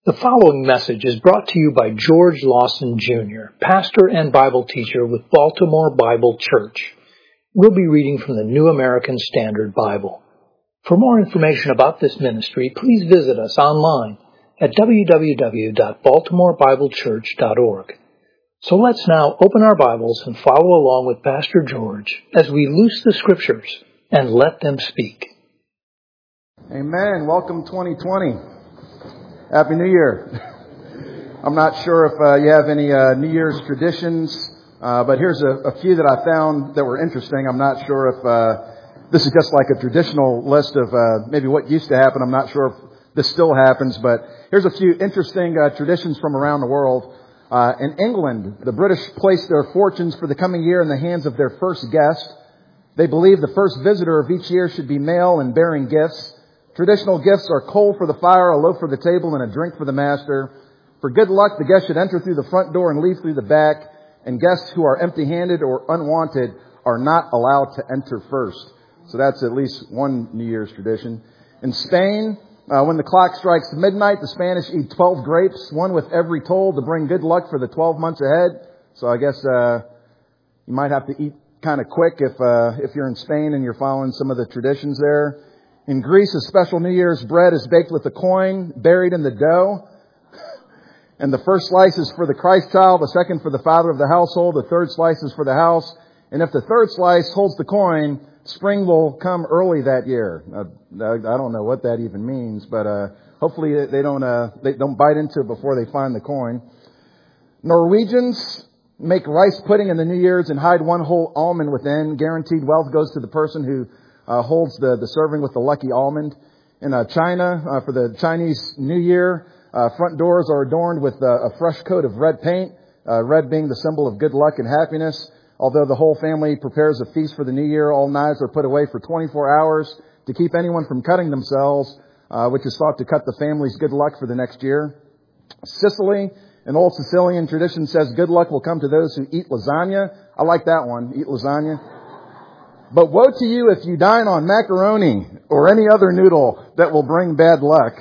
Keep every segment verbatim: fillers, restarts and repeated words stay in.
The following message is brought to you by George Lawson, Junior, pastor and Bible teacher with Baltimore Bible Church. We'll be reading from the New American Standard Bible. For more information about this ministry, please visit us online at w w w dot baltimore bible church dot org. So let's now open our Bibles and follow along with Pastor George as we loose the Scriptures and let them speak. Amen. Welcome twenty twenty. Happy New Year. I'm not sure if uh, you have any uh, New Year's traditions, uh, but here's a, a few that I found that were interesting. I'm not sure if uh, this is just like a traditional list of uh, maybe what used to happen. I'm not sure if this still happens, but here's a few interesting uh, traditions from around the world. Uh, in England, the British placed their fortunes for the coming year in the hands of their first guest. They believe the first visitor of each year should be male and bearing gifts. Traditional gifts are coal for the fire, a loaf for the table, and a drink for the master. For good luck, the guest should enter through the front door and leave through the back, and guests who are empty-handed or unwanted are not allowed to enter first. So that's at least one New Year's tradition. In Spain, uh, when the clock strikes midnight, the Spanish eat twelve grapes, one with every toll, to bring good luck for the twelve months ahead. So I guess uh, you might have to eat kind of quick if uh, if you're in Spain and you're following some of the traditions there. In Greece, a special New Year's bread is baked with a coin buried in the dough. And the first slice is for the Christ child, the second for the father of the household, the third slice is for the house. And if the third slice holds the coin, spring will come early that year. Uh, I don't know what that even means, but uh, hopefully they don't uh, they don't bite into it before they find the coin. Norwegians make rice pudding in the New Year's and hide one whole almond within. Guaranteed wealth goes to the person who Uh, holds the, the serving with the lucky almond. In uh, China, uh, for the Chinese New Year, uh, front doors are adorned with uh, a fresh coat of red paint, uh, red being the symbol of good luck and happiness. Although the whole family prepares a feast for the New Year, all knives are put away for twenty-four hours to keep anyone from cutting themselves, uh, which is thought to cut the family's good luck for the next year. Sicily, an old Sicilian tradition says good luck will come to those who eat lasagna. I like that one, eat lasagna. But woe to you if you dine on macaroni or any other noodle that will bring bad luck.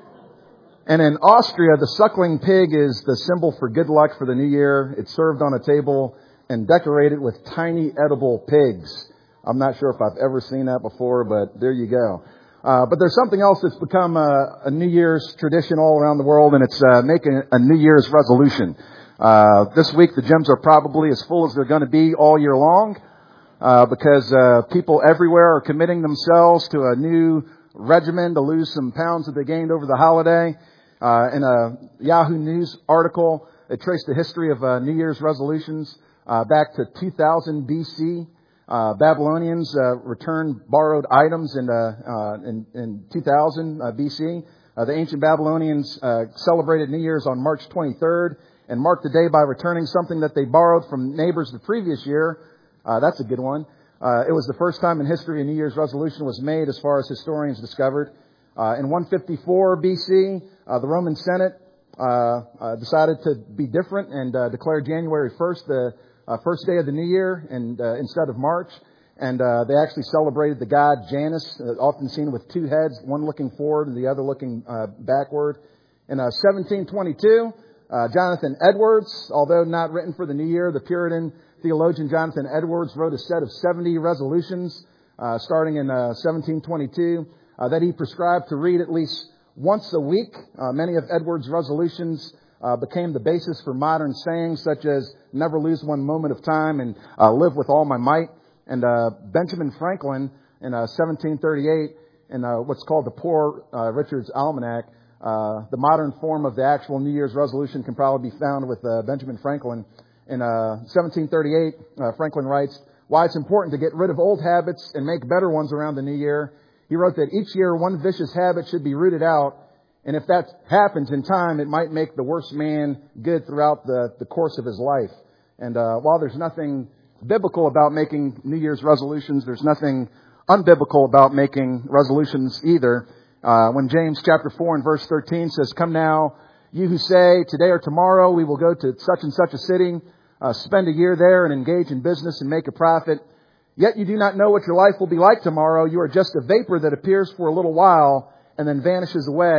And in Austria, the suckling pig is the symbol for good luck for the new year. It's served on a table and decorated with tiny edible pigs. I'm not sure if I've ever seen that before, but there you go. Uh, but there's something else that's become a, a New Year's tradition all around the world, and it's uh, making a New Year's resolution. Uh, this week, the gyms are probably as full as they're going to be all year long. Uh, because uh, people everywhere are committing themselves to a new regimen to lose some pounds that they gained over the holiday. Uh, in a Yahoo News article, it traced the history of uh, New Year's resolutions uh, back to two thousand B C. Uh, Babylonians uh, returned borrowed items in, uh, uh, in, in two thousand uh, B C. Uh, the ancient Babylonians uh, celebrated New Year's on March twenty-third and marked the day by returning something that they borrowed from neighbors the previous year. Uh, that's a good one. Uh, it was the first time in history a New Year's resolution was made, as far as historians discovered. Uh, in one fifty-four B C, uh, the Roman Senate uh, uh, decided to be different and uh, declared January first the uh, first day of the New Year and uh, instead of March. And uh, they actually celebrated the god Janus, uh, often seen with two heads, one looking forward and the other looking uh, backward. In uh, seventeen twenty-two, uh, Jonathan Edwards, although not written for the New Year, the Puritan theologian Jonathan Edwards wrote a set of seventy resolutions uh, starting in uh, seventeen twenty-two uh, that he prescribed to read at least once a week. Uh, many of Edwards' resolutions uh, became the basis for modern sayings such as never lose one moment of time and uh, live with all my might. And uh, Benjamin Franklin in uh, seventeen thirty-eight in uh, what's called the Poor uh, Richard's Almanac, uh, the modern form of the actual New Year's resolution can probably be found with uh, Benjamin Franklin. In uh, seventeen thirty-eight, uh, Franklin writes, why it's important to get rid of old habits and make better ones around the new year. He wrote that each year one vicious habit should be rooted out. And if that happens in time, it might make the worst man good throughout the, the course of his life. And uh, while there's nothing biblical about making New Year's resolutions, there's nothing unbiblical about making resolutions either. Uh, when James chapter four and verse thirteen says, come now, you who say, today or tomorrow we will go to such and such a city, uh, spend a year there and engage in business and make a profit. Yet you do not know what your life will be like tomorrow. You are just a vapor that appears for a little while and then vanishes away.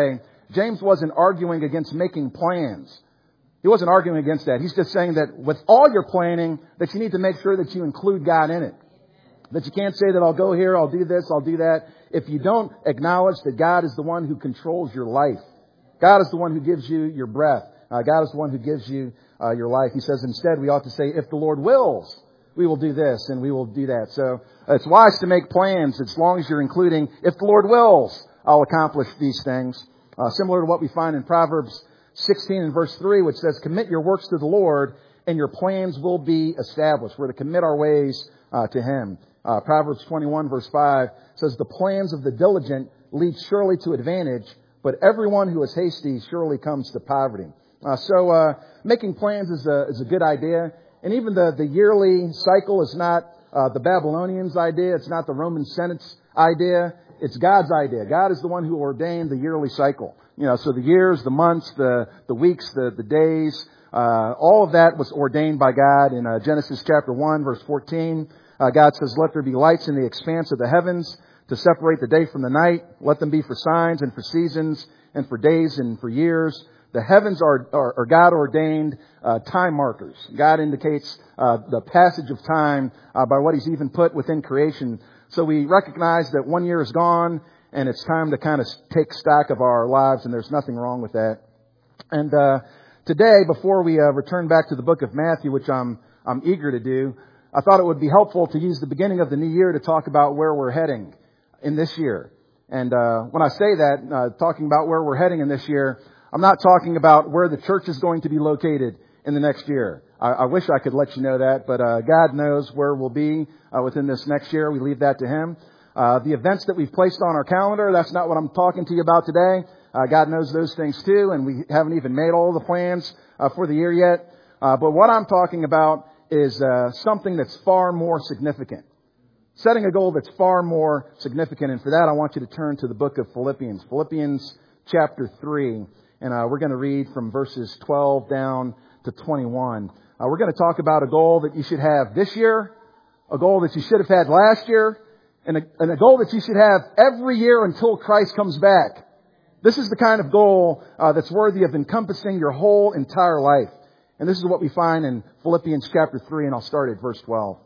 James wasn't arguing against making plans. He wasn't arguing against that. He's just saying that with all your planning, that you need to make sure that you include God in it. That you can't say that I'll go here, I'll do this, I'll do that. If you don't acknowledge that God is the one who controls your life. God is the one who gives you your breath. Uh, God is the one who gives you uh, your life. He says instead we ought to say, if the Lord wills, we will do this and we will do that. So uh, it's wise to make plans as long as you're including, if the Lord wills, I'll accomplish these things. Uh, similar to what we find in Proverbs sixteen and verse three, which says, commit your works to the Lord and your plans will be established. We're to commit our ways uh, to Him. Uh, Proverbs twenty-one verse five says, the plans of the diligent lead surely to advantage, but everyone who is hasty surely comes to poverty. Uh, so uh, making plans is a, is a good idea. And even the, the yearly cycle is not uh, the Babylonians' idea. It's not the Roman Senate's idea. It's God's idea. God is the one who ordained the yearly cycle. You know, so the years, the months, the, the weeks, the, the days, uh, all of that was ordained by God. In uh, Genesis chapter one, verse fourteen, uh, God says, let there be lights in the expanse of the heavens to separate the day from the night. Let them be for signs and for seasons and for days and for years. The heavens are, are, are God-ordained uh, time markers. God indicates uh, the passage of time uh, by what He's even put within creation. So we recognize that one year is gone, and it's time to kind of take stock of our lives, and there's nothing wrong with that. And uh, today, before we uh, return back to the book of Matthew, which I'm I'm eager to do, I thought it would be helpful to use the beginning of the new year to talk about where we're heading in this year. And uh, when I say that, uh, talking about where we're heading in this year, I'm not talking about where the church is going to be located in the next year. I, I wish I could let you know that, but uh, God knows where we'll be uh, within this next year. We leave that to Him. Uh, the events that we've placed on our calendar, that's not what I'm talking to you about today. Uh, God knows those things too, and we haven't even made all the plans uh, for the year yet. Uh, but what I'm talking about is uh, something that's far more significant. Setting a goal that's far more significant. And for that, I want you to turn to the book of Philippians. Philippians chapter three. And uh, we're going to read from verses twelve down to twenty-one. Uh, we're going to talk about a goal that you should have this year, a goal that you should have had last year, and a, and a goal that you should have every year until Christ comes back. This is the kind of goal uh, that's worthy of encompassing your whole entire life. And this is what we find in Philippians chapter three, and I'll start at verse twelve.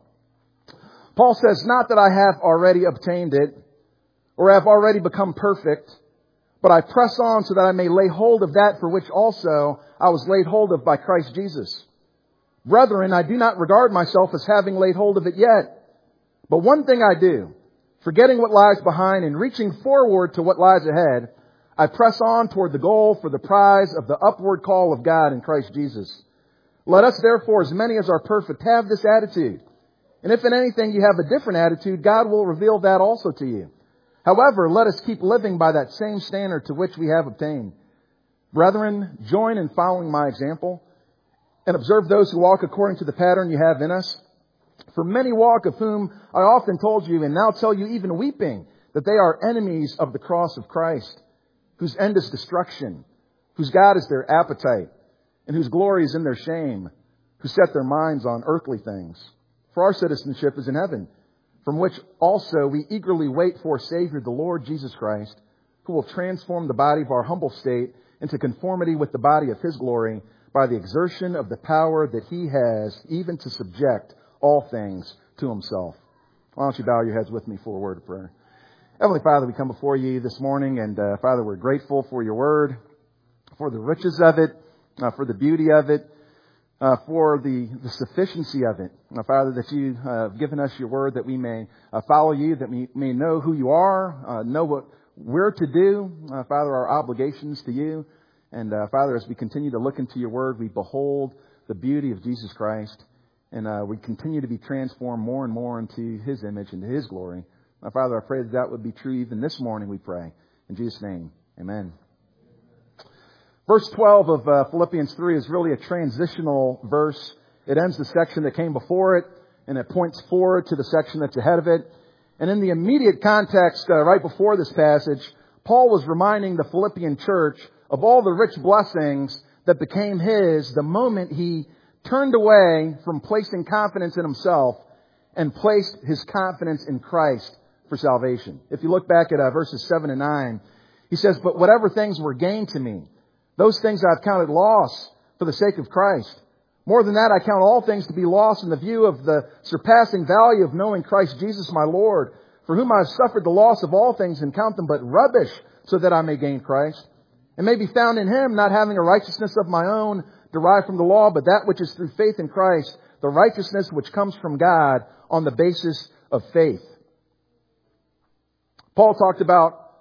Paul says, not that I have already obtained it or have already become perfect, but I press on so that I may lay hold of that for which also I was laid hold of by Christ Jesus. Brethren, I do not regard myself as having laid hold of it yet. But one thing I do, forgetting what lies behind and reaching forward to what lies ahead, I press on toward the goal for the prize of the upward call of God in Christ Jesus. Let us therefore, as many as are perfect, have this attitude. And if in anything you have a different attitude, God will reveal that also to you. However, let us keep living by that same standard to which we have obtained. Brethren, join in following my example and observe those who walk according to the pattern you have in us. For many walk, of whom I often told you and now tell you even weeping, that they are enemies of the cross of Christ, whose end is destruction, whose God is their appetite, and whose glory is in their shame, who set their minds on earthly things. For our citizenship is in heaven, from which also we eagerly wait for a Savior, the Lord Jesus Christ, who will transform the body of our humble state into conformity with the body of His glory by the exertion of the power that He has even to subject all things to Himself. Why don't you bow your heads with me for a word of prayer. Heavenly Father, we come before you this morning, and uh, Father, we're grateful for your word, for the riches of it, uh, for the beauty of it, Uh, for the, the sufficiency of it. Uh, Father, that you uh, have given us your word that we may uh, follow you, that we may know who you are, uh, know what we're to do. Uh, Father, our obligations to you. And uh, Father, as we continue to look into your word, we behold the beauty of Jesus Christ. And uh, we continue to be transformed more and more into His image, into His glory. Uh, Father, I pray that that would be true even this morning, we pray. In Jesus' name, amen. Verse twelve of uh, Philippians three is really a transitional verse. It ends the section that came before it, and it points forward to the section that's ahead of it. And in the immediate context, uh, right before this passage, Paul was reminding the Philippian church of all the rich blessings that became his the moment he turned away from placing confidence in himself and placed his confidence in Christ for salvation. If you look back at uh, verses seven and nine, He says, but whatever things were gained to me, those things I've counted loss for the sake of Christ. More than that, I count all things to be lost in the view of the surpassing value of knowing Christ Jesus my Lord, for whom I have suffered the loss of all things and count them but rubbish, so that I may gain Christ, and may be found in Him, not having a righteousness of my own derived from the law, but that which is through faith in Christ, the righteousness which comes from God on the basis of faith. Paul talked about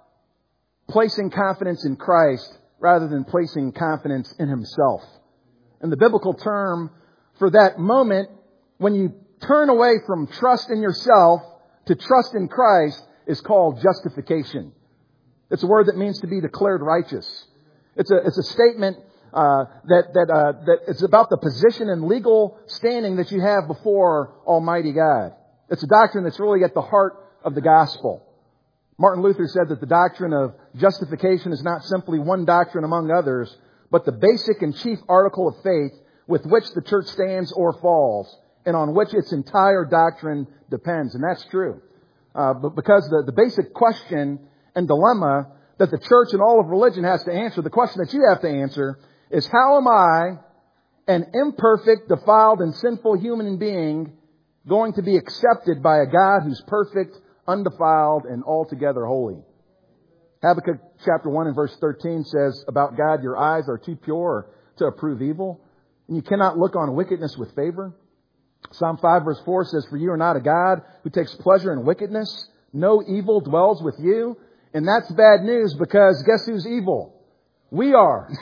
placing confidence in Christ rather than placing confidence in himself. And the biblical term for that moment, when you turn away from trust in yourself to trust in Christ, is called justification. It's a word that means to be declared righteous. It's a, it's a statement uh, that that uh, that it's about the position and legal standing that you have before Almighty God. It's a doctrine that's really at the heart of the gospel. Martin Luther said that the doctrine of justification is not simply one doctrine among others, but the basic and chief article of faith with which the church stands or falls, and on which its entire doctrine depends. And that's true. Uh, but because the, the basic question and dilemma that the church and all of religion has to answer, the question that you have to answer is, how am I, an imperfect, defiled, and sinful human being, going to be accepted by a God who's perfect, undefiled, and altogether holy? Habakkuk chapter one and verse thirteen says about God, your eyes are too pure to approve evil, and you cannot look on wickedness with favor. Psalm five verse four says, for you are not a God who takes pleasure in wickedness. No evil dwells with you. And that's bad news, because guess who's evil? We are.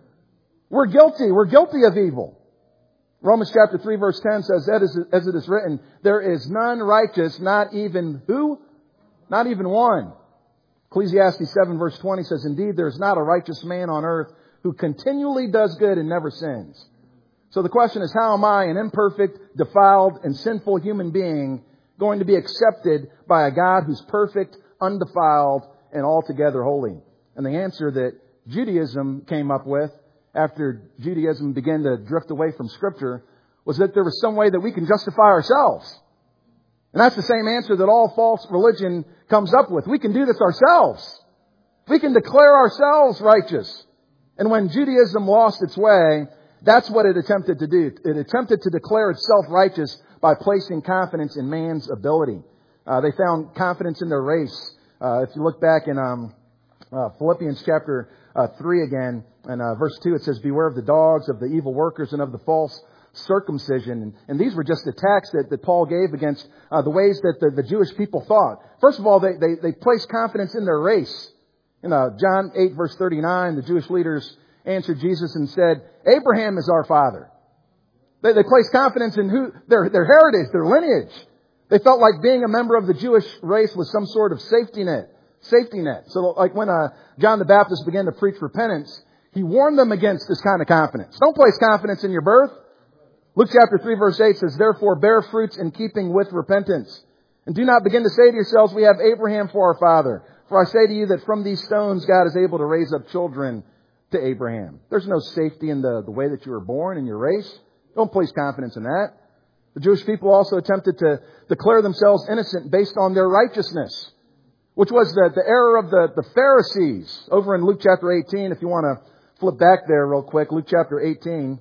We're guilty. We're guilty of evil. Romans chapter three verse ten says, as it is written, there is none righteous, not even who? Not even one. Ecclesiastes seven verse twenty says, indeed, there is not a righteous man on earth who continually does good and never sins. So the question is, how am I, an imperfect, defiled, and sinful human being, going to be accepted by a God who's perfect, undefiled, and altogether holy? And the answer that Judaism came up with after Judaism began to drift away from Scripture was that there was some way that we can justify ourselves. And that's the same answer that all false religion comes up with. We can do this ourselves. We can declare ourselves righteous. And when Judaism lost its way, that's what it attempted to do. It attempted to declare itself righteous by placing confidence in man's ability. Uh, they found confidence in their race. Uh, if you look back in um, uh, Philippians chapter uh, three again, and uh, verse two, it says, beware of the dogs, of the evil workers, and of the false circumcision. And, and these were just attacks that, that Paul gave against uh, the ways that the, the Jewish people thought. First of all, they, they, they placed confidence in their race. In uh, John eight verse thirty-nine, the Jewish leaders answered Jesus and said, Abraham is our father. They, they placed confidence in who their, their heritage, their lineage. They felt like being a member of the Jewish race was some sort of safety net. Safety net. So like when uh, John the Baptist began to preach repentance, he warned them against this kind of confidence. Don't place confidence in your birth. Luke chapter three verse eight says, therefore bear fruits in keeping with repentance. And do not begin to say to yourselves, we have Abraham for our father. For I say to you that from these stones God is able to raise up children to Abraham. There's no safety in the, the way that you were born in your race. Don't place confidence in that. The Jewish people also attempted to declare themselves innocent based on their righteousness, which was the, the error of the, the Pharisees. Over in Luke chapter eighteen, if you want to flip back there real quick, Luke chapter eighteen.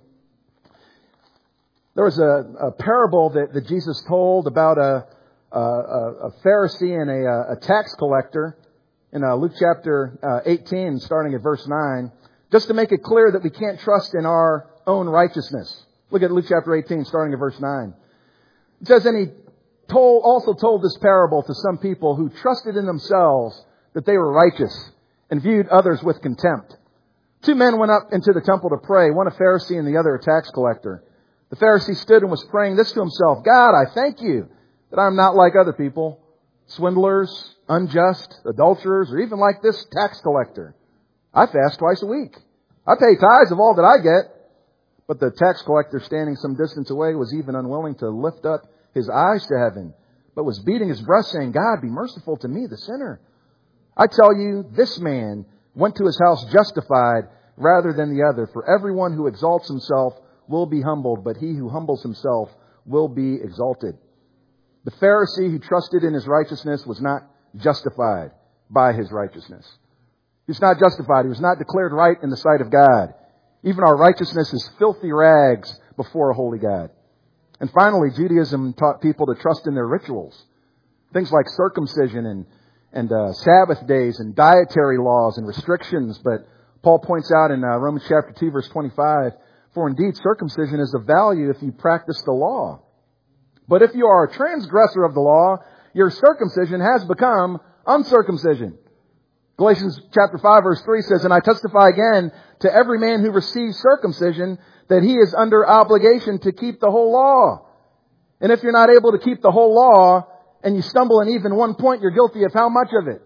There was a, a parable that, that Jesus told about a, a, a Pharisee and a, a tax collector in uh, Luke chapter uh, eighteen, starting at verse nine, just to make it clear that we can't trust in our own righteousness. Look at Luke chapter eighteen, starting at verse nine. It says, and he told, also told this parable to some people who trusted in themselves that they were righteous and viewed others with contempt. Two men went up into the temple to pray, one a Pharisee and the other a tax collector. The Pharisee stood and was praying this to himself, God, I thank you that I'm not like other people, swindlers, unjust, adulterers, or even like this tax collector. I fast twice a week. I pay tithes of all that I get. But the tax collector, standing some distance away, was even unwilling to lift up his eyes to heaven, but was beating his breast, saying, God, be merciful to me, the sinner. I tell you, this man went to his house justified rather than the other. For everyone who exalts himself will be humbled, but he who humbles himself will be exalted. The Pharisee who trusted in his righteousness was not justified by his righteousness. He was not justified. He was not declared right in the sight of God. Even our righteousness is filthy rags before a holy God. And finally, Judaism taught people to trust in their rituals. Things like circumcision and, and uh, Sabbath days and dietary laws and restrictions. But Paul points out in uh, Romans chapter two, verse twenty-five, for indeed circumcision is of value if you practice the law. But if you are a transgressor of the law, your circumcision has become uncircumcision. Galatians chapter five, verse three says, and I testify again to every man who receives circumcision that he is under obligation to keep the whole law. And if you're not able to keep the whole law and you stumble in even one point, you're guilty of how much of it?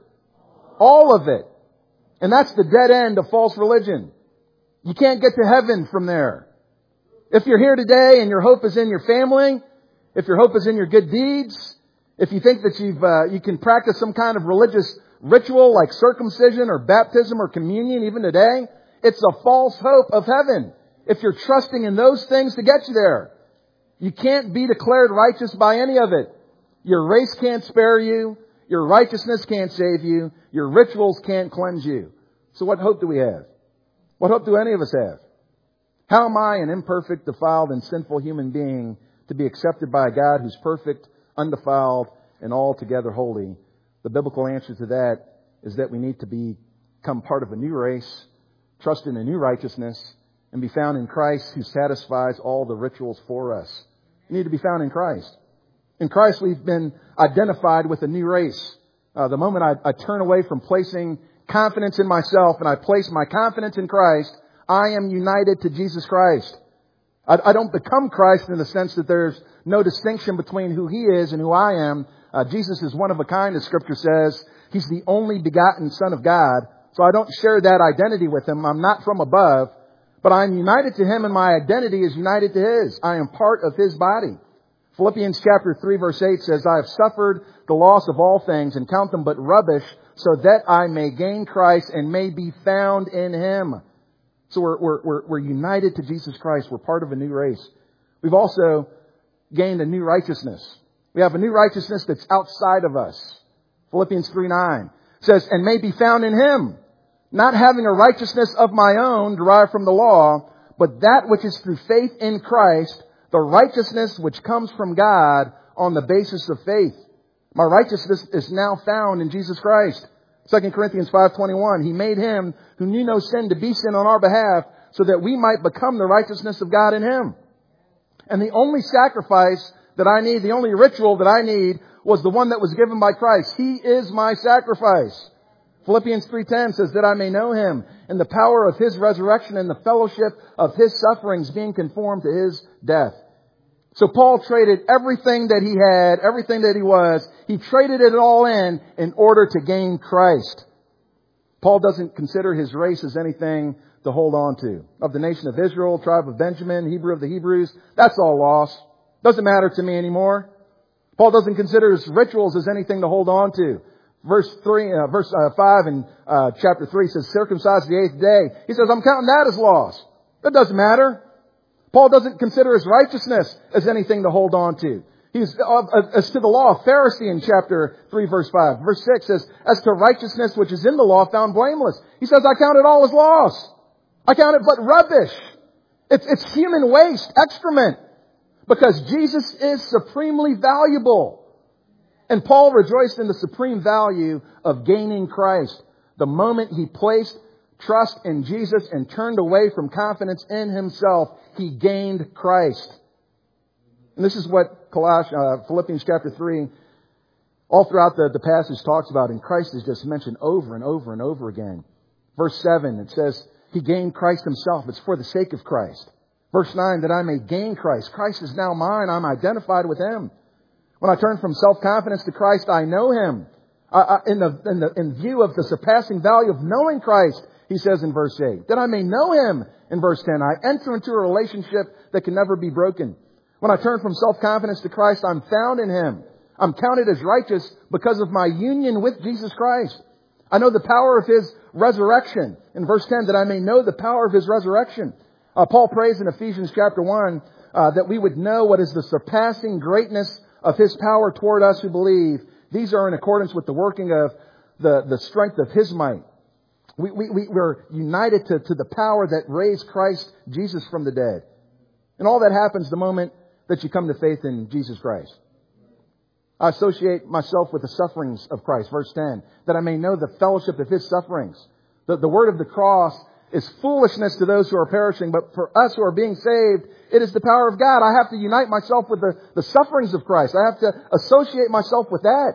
All of it. And that's the dead end of false religion. You can't get to heaven from there. If you're here today and your hope is in your family, if your hope is in your good deeds, if you think that you've uh, you can practice some kind of religious ritual like circumcision or baptism or communion even today, it's a false hope of heaven. If you're trusting in those things to get you there, you can't be declared righteous by any of it. Your race can't spare you. Your righteousness can't save you. Your rituals can't cleanse you. So what hope do we have? What hope do any of us have? How am I, an imperfect, defiled, and sinful human being, to be accepted by a God who's perfect, undefiled, and altogether holy? The biblical answer to that is that we need to become part of a new race, trust in a new righteousness, and be found in Christ who satisfies all the rituals for us. We need to be found in Christ. In Christ, we've been identified with a new race. Uh, the moment I, I turn away from placing confidence in myself and I place my confidence in Christ, I am united to Jesus Christ. I, I don't become Christ in the sense that there's no distinction between who He is and who I am. Uh, Jesus is one of a kind, as Scripture says. He's the only begotten Son of God. So I don't share that identity with Him. I'm not from above. But I'm united to Him and my identity is united to His. I am part of His body. Philippians chapter three verse eight says, I have suffered the loss of all things and count them but rubbish so that I may gain Christ and may be found in Him. So we're, we're, we're, we're united to Jesus Christ. We're part of a new race. We've also gained a new righteousness. We have a new righteousness that's outside of us. Philippians three nine says, and may be found in Him, not having a righteousness of my own derived from the law, but that which is through faith in Christ, the righteousness which comes from God on the basis of faith. My righteousness is now found in Jesus Christ. Second Corinthians five twenty-one, He made Him who knew no sin to be sin on our behalf so that we might become the righteousness of God in Him. And the only sacrifice that I need, the only ritual that I need was the one that was given by Christ. He is my sacrifice. Philippians three ten says that I may know Him and the power of His resurrection and the fellowship of His sufferings, being conformed to His death. So Paul traded everything that he had, everything that he was, he traded it all in in order to gain Christ. Paul doesn't consider his race as anything to hold on to. Of the nation of Israel, tribe of Benjamin, Hebrew of the Hebrews, that's all lost. Doesn't matter to me anymore. Paul doesn't consider his rituals as anything to hold on to. Verse three, uh, verse uh, five in uh, chapter three says, circumcised the eighth day. He says, I'm counting that as loss. That doesn't matter. Paul doesn't consider his righteousness as anything to hold on to. He's, uh, as to the law, Pharisee in chapter three, verse five. Verse six says, as to righteousness which is in the law, found blameless. He says, I count it all as loss. I count it but rubbish. It's, it's human waste, excrement. Because Jesus is supremely valuable. And Paul rejoiced in the supreme value of gaining Christ. The moment he placed trust in Jesus and turned away from confidence in himself, he gained Christ. And this is what Colossians, uh, Philippians chapter three, all throughout the, the passage talks about. And Christ is just mentioned over and over and over again. Verse seven, it says, he gained Christ himself. It's for the sake of Christ. Verse nine, that I may gain Christ. Christ is now mine. I'm identified with Him. When I turn from self-confidence to Christ, I know Him. I, I, in, the, in, the, in view of the surpassing value of knowing Christ, he says in verse eight, that I may know Him. In verse ten, I enter into a relationship that can never be broken. When I turn from self-confidence to Christ, I'm found in Him. I'm counted as righteous because of my union with Jesus Christ. I know the power of His resurrection. In verse ten, that I may know the power of His resurrection. Uh, Paul prays in Ephesians chapter one uh, that we would know what is the surpassing greatness of His power toward us who believe. These are in accordance with the working of the, the strength of His might. We, we, we, we're united to, to the power that raised Christ Jesus from the dead. And all that happens the moment that you come to faith in Jesus Christ. I associate myself with the sufferings of Christ, verse ten, that I may know the fellowship of His sufferings. The, the word of the cross is foolishness to those who are perishing, but for us who are being saved, it is the power of God. I have to unite myself with the, the sufferings of Christ. I have to associate myself with that.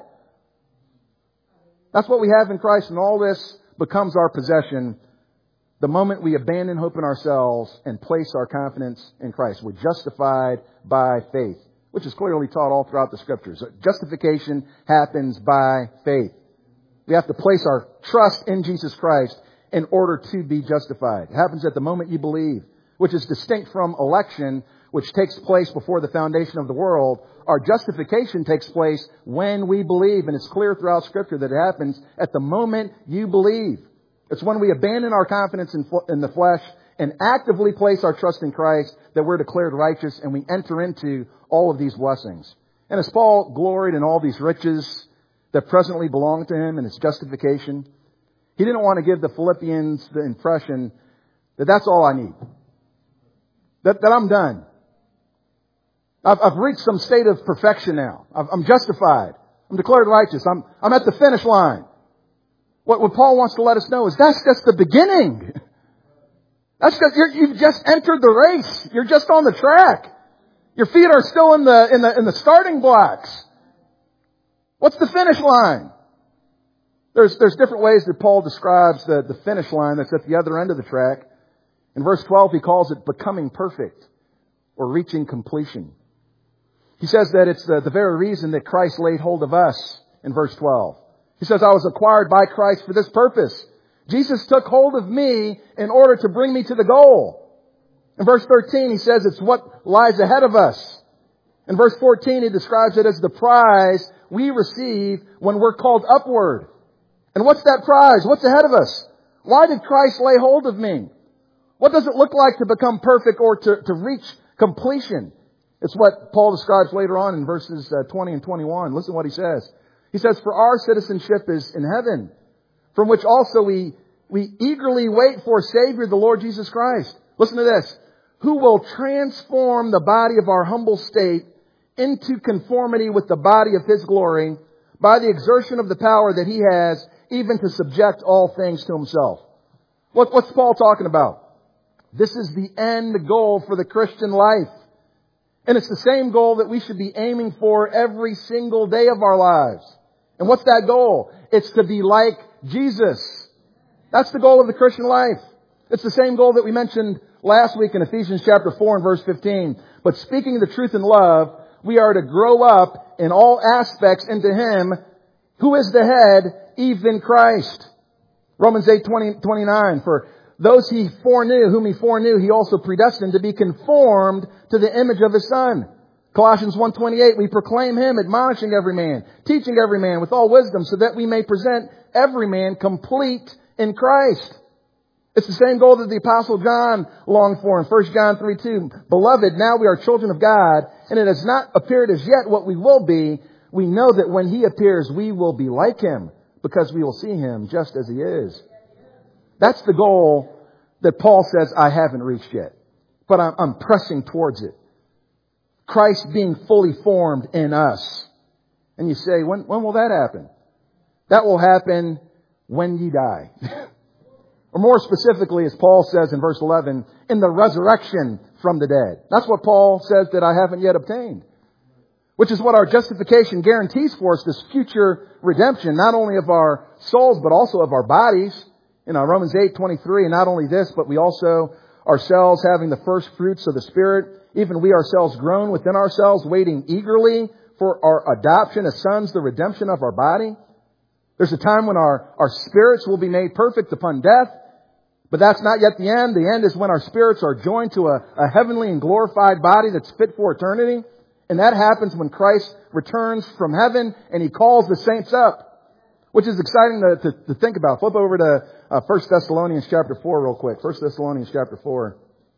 That's what we have in Christ, and all this becomes our possession the moment we abandon hope in ourselves and place our confidence in Christ. We're justified by faith, which is clearly taught all throughout the Scriptures. Justification happens by faith. We have to place our trust in Jesus Christ in order to be justified. It happens at the moment you believe, which is distinct from election, which takes place before the foundation of the world. Our justification takes place when we believe, and it's clear throughout Scripture that it happens at the moment you believe. It's when we abandon our confidence in, in the flesh and actively place our trust in Christ that we're declared righteous and we enter into all of these blessings. And as Paul gloried in all these riches that presently belong to him and his justification, he didn't want to give the Philippians the impression that that's all I need. That, that I'm done. I've, I've reached some state of perfection now. I've, I'm justified. I'm declared righteous. I'm, I'm at the finish line. What, what Paul wants to let us know is that's just the beginning. That's just, you're, you've just entered the race. You're just on the track. Your feet are still in the, in the, in the starting blocks. What's the finish line? There's, there's different ways that Paul describes the, the finish line that's at the other end of the track. In verse twelve, he calls it becoming perfect or reaching completion. He says that it's the, the very reason that Christ laid hold of us in verse twelve. He says, I was acquired by Christ for this purpose. Jesus took hold of me in order to bring me to the goal. In verse thirteen, he says it's what lies ahead of us. In verse fourteen, he describes it as the prize we receive when we're called upward. And what's that prize? What's ahead of us? Why did Christ lay hold of me? What does it look like to become perfect or to, to reach completion? It's what Paul describes later on in verses uh, twenty and twenty-one. Listen to what he says. He says, for our citizenship is in heaven, from which also we, we eagerly wait for Savior, the Lord Jesus Christ. Listen to this. Who will transform the body of our humble state into conformity with the body of His glory by the exertion of the power that He has, even to subject all things to Himself. What, what's Paul talking about? This is the end goal for the Christian life. And it's the same goal that we should be aiming for every single day of our lives. And what's that goal? It's to be like Jesus. That's the goal of the Christian life. It's the same goal that we mentioned last week in Ephesians chapter four and verse fifteen. But speaking the truth in love, we are to grow up in all aspects into Him who is the head, even Christ. Romans eight twenty, twenty-nine, for those He foreknew, whom He foreknew, He also predestined to be conformed to the image of His Son. Colossians one twenty-eight, we proclaim Him, admonishing every man, teaching every man with all wisdom, so that we may present every man complete in Christ. It's the same goal that the Apostle John longed for in First John three two. Beloved, now we are children of God, and it has not appeared as yet what we will be. We know that when He appears, we will be like Him, because we will see Him just as He is. That's the goal that Paul says I haven't reached yet, but I'm, I'm pressing towards it. Christ being fully formed in us. And you say, when, when will that happen? That will happen when you die. Or more specifically, as Paul says in verse eleven, in the resurrection from the dead. That's what Paul says that I haven't yet obtained. Which is what our justification guarantees for us, this future redemption, not only of our souls, but also of our bodies. In our Romans eight twenty-three, and not only this, but we also ourselves having the first fruits of the Spirit, even we ourselves groan within ourselves, waiting eagerly for our adoption as sons, the redemption of our body. There's a time when our, our spirits will be made perfect upon death, but that's not yet the end. The end is when our spirits are joined to a, a heavenly and glorified body that's fit for eternity. And that happens when Christ returns from heaven and He calls the saints up, which is exciting to, to, to think about. Flip over to uh, First Thessalonians chapter four real quick. First Thessalonians chapter four.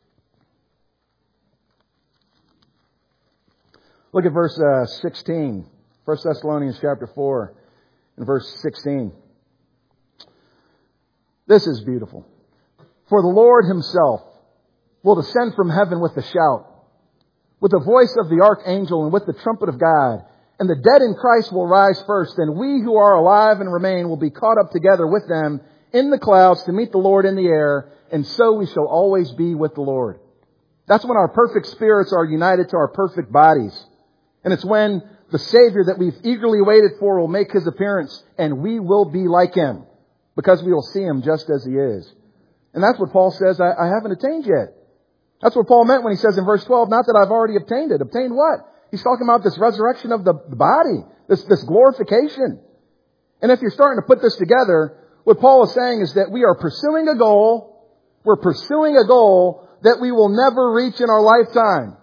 Look at verse uh, sixteen. First Thessalonians chapter four and verse sixteen. This is beautiful. For the Lord himself will descend from heaven with a shout, with the voice of the archangel and with the trumpet of God. And the dead in Christ will rise first, and we who are alive and remain will be caught up together with them in the clouds to meet the Lord in the air, and so we shall always be with the Lord. That's when our perfect spirits are united to our perfect bodies. And it's when the Savior that we've eagerly waited for will make his appearance, and we will be like him, because we will see him just as he is. And that's what Paul says, I, I haven't attained yet. That's what Paul meant when he says in verse twelve, not that I've already obtained it. Obtained what? He's talking about this resurrection of the body, this, this glorification. And if you're starting to put this together, what Paul is saying is that we are pursuing a goal, we're pursuing a goal that we will never reach in our lifetime.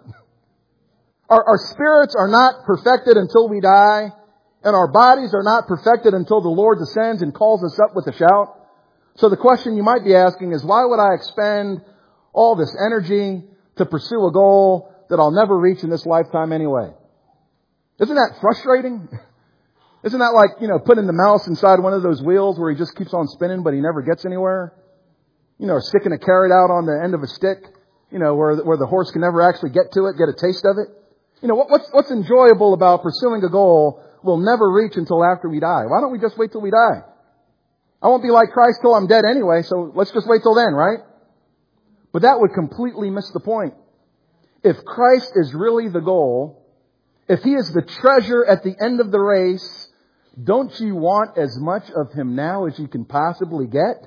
Our, our spirits are not perfected until we die, and our bodies are not perfected until the Lord descends and calls us up with a shout. So the question you might be asking is, why would I expend all this energy to pursue a goal that I'll never reach in this lifetime anyway? Isn't that frustrating? Isn't that like, you know, putting the mouse inside one of those wheels where he just keeps on spinning but he never gets anywhere? You know, or sticking a carrot out on the end of a stick, you know, where, where the horse can never actually get to it, get a taste of it. You know, what, what's, what's enjoyable about pursuing a goal we'll never reach until after we die? Why don't we just wait till we die? I won't be like Christ till I'm dead anyway, so let's just wait till then, right? But that would completely miss the point. If Christ is really the goal, if he is the treasure at the end of the race, don't you want as much of him now as you can possibly get?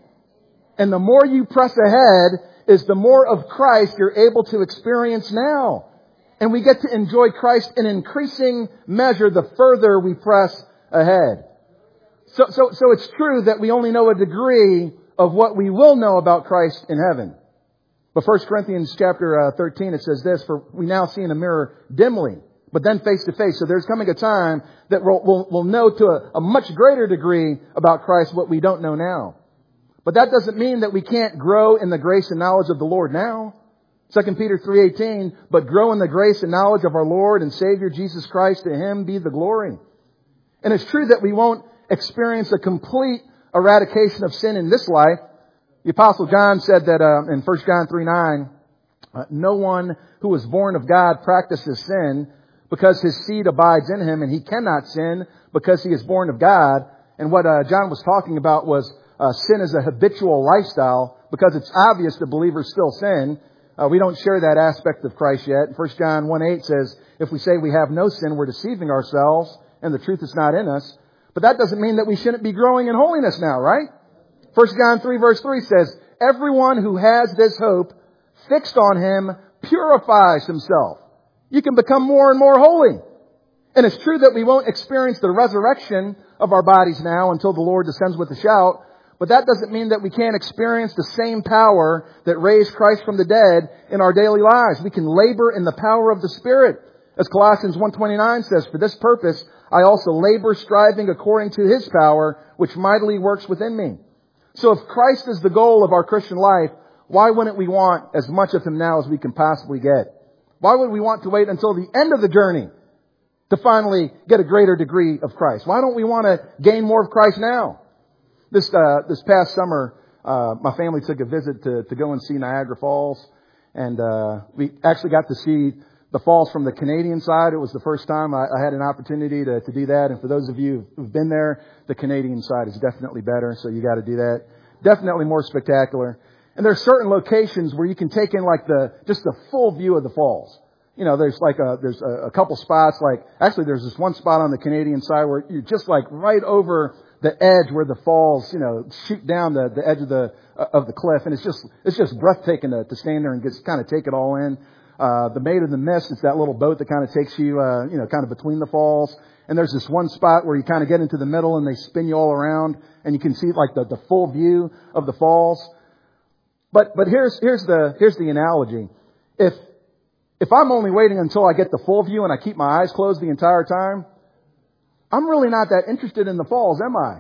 And the more you press ahead is the more of Christ you're able to experience now. And we get to enjoy Christ in increasing measure the further we press ahead. So, so, so it's true that we only know a degree of what we will know about Christ in heaven. But First Corinthians chapter uh, thirteen, it says this, for we now see in a mirror dimly, but then face to face. So there's coming a time that we'll, we'll, we'll know to a, a much greater degree about Christ what we don't know now. But that doesn't mean that we can't grow in the grace and knowledge of the Lord now. Second Peter three eighteen, but grow in the grace and knowledge of our Lord and Savior Jesus Christ. To him be the glory. And it's true that we won't experience a complete eradication of sin in this life. The Apostle John said that uh, in First John three nine, uh, no one who is born of God practices sin because his seed abides in him, and he cannot sin because he is born of God. And what uh, John was talking about was uh, sin is a habitual lifestyle, because it's obvious that believers still sin. Uh, we don't share that aspect of Christ yet. First John one eight says, if we say we have no sin, we're deceiving ourselves, and the truth is not in us. But that doesn't mean that we shouldn't be growing in holiness now, right? First John three verse three says, everyone who has this hope fixed on him purifies himself. You can become more and more holy. And it's true that we won't experience the resurrection of our bodies now until the Lord descends with a shout. But that doesn't mean that we can't experience the same power that raised Christ from the dead in our daily lives. We can labor in the power of the Spirit. As Colossians one twenty-nine says, for this purpose I also labor, striving according to his power, which mightily works within me. So if Christ is the goal of our Christian life, why wouldn't we want as much of him now as we can possibly get? Why would we want to wait until the end of the journey to finally get a greater degree of Christ? Why don't we want to gain more of Christ now? This uh, this past summer, uh, my family took a visit to, to go and see Niagara Falls. And uh, we actually got to see the falls from the Canadian side. It was the first time I, I had an opportunity to, to do that. And for those of you who've been there, the Canadian side is definitely better. So you got to do that. Definitely more spectacular. And there's certain locations where you can take in like the just the full view of the falls. You know, there's like a, there's a, a couple spots, like, actually there's this one spot on the Canadian side where you're just like right over the edge where the falls, you know, shoot down the, the edge of the, uh, of the cliff. And it's just, it's just breathtaking to, to stand there and just kind of take it all in. Uh, the Maid of the Mist, it's that little boat that kind of takes you, uh, you know, kind of between the falls. And there's this one spot where you kind of get into the middle and they spin you all around and you can see like the, the full view of the falls. But, but here's, here's the, here's the analogy. If, if I'm only waiting until I get the full view and I keep my eyes closed the entire time, I'm really not that interested in the falls, am I?